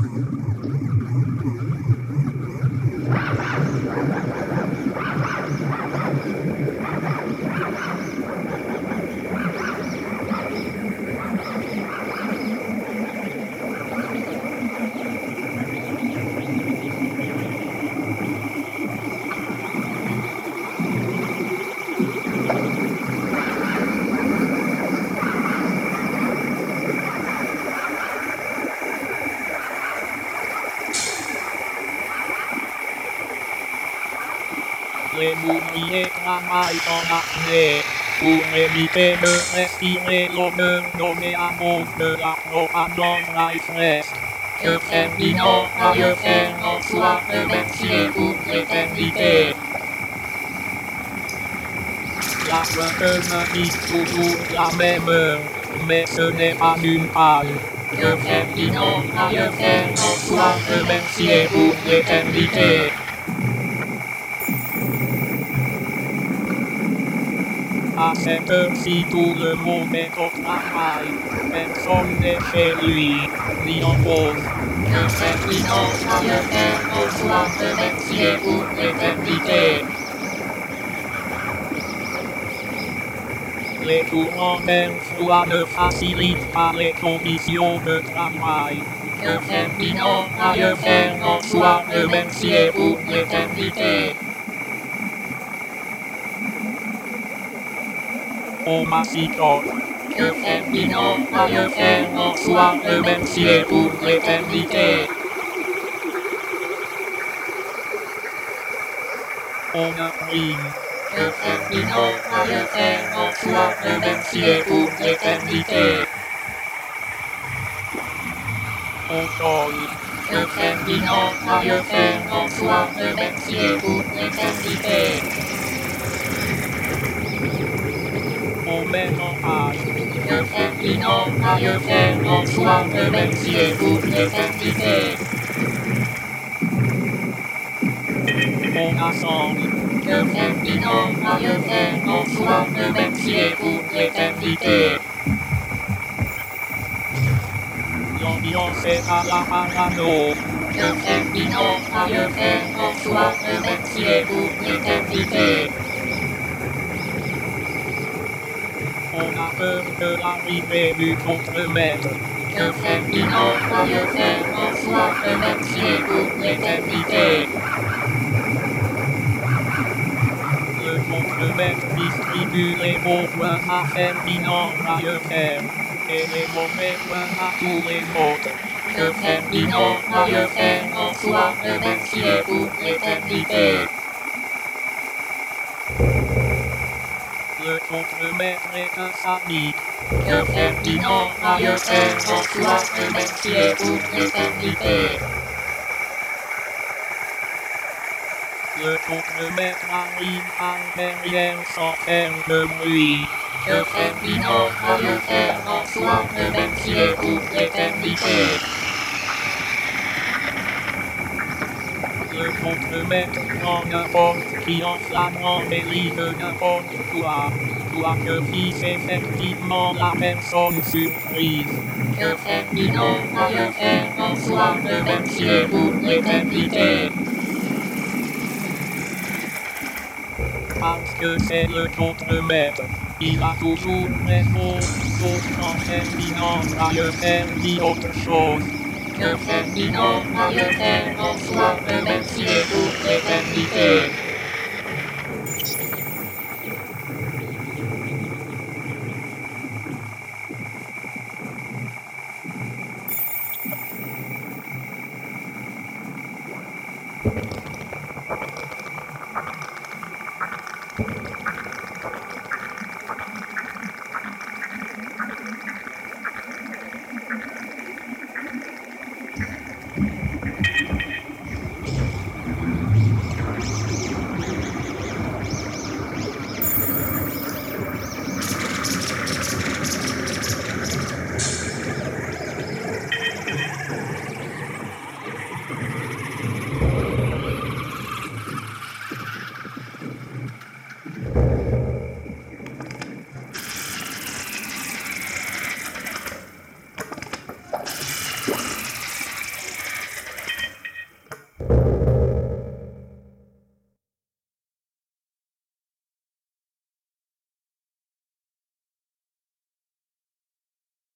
Les ouvriers travaillent en apnée pour éviter de respirer l'odeur nauséabonde de la propane dans les fraises. Que Ferdinand aille faire en soi de métier pour l'éternité. La pointe dit toujours la même heure, mais ce n'est pas une paille. Que Ferdinand aille faire en soi de métier pour l'éternité. À cette heure-ci, tout le monde est au travail. Personne n'est chez lui, ni en pause. Que Ferdinand aille faire en soi de métier pour l'éternité. Les courants d'air froid ne facilitent pas les conditions de travail. Que Ferdinand aille faire en soi de métier pour l'éternité. Au massicot. Que Ferdinand aille faire en soi de métier pour l'éternité. On imprime. Que Ferdinand aille faire en soi de métier pour l'éternité. On colle. Que Ferdinand aille faire en soi de métier pour l'éternité. On met en page. Que Ferdinand aille faire en soi de métier pour l'éternité. On assemble. Que Ferdinand aille faire en soi de métier pour l'éternité. L'ambiance est à la parano. Que Ferdinand aille faire en soi de métier pour l'éternité. On a peur de l'arrivée du contre-maître. Que Ferdinand aille faire en soi de métier pour l'éternité. Le contre-maître distribue les bons points à Ferdinand aille faire. Et les mauvais points à tous les autres. Que Ferdinand aille faire en soi de métier pour l'éternité. Le contre-maître est un sadique. Que Ferdinand aille faire en soi de métier pour l'éternité. Le contre-maître arrive par derrière sans faire de bruit. Que Ferdinand aille faire en soi de métier pour l'éternité. Le contre-maître prend n'importe qui en flagrant délit de n'importe quoi. Que fixe effectivement la personne surprise. Que Ferdinand aille faire en soi de métier pour l'éternité. Parce que c'est le contre-maître, il a toujours raison, sauf quand Ferdinand aille faire dit autre chose. Que Ferdinand aille faire en soi de métier pour l'éternité.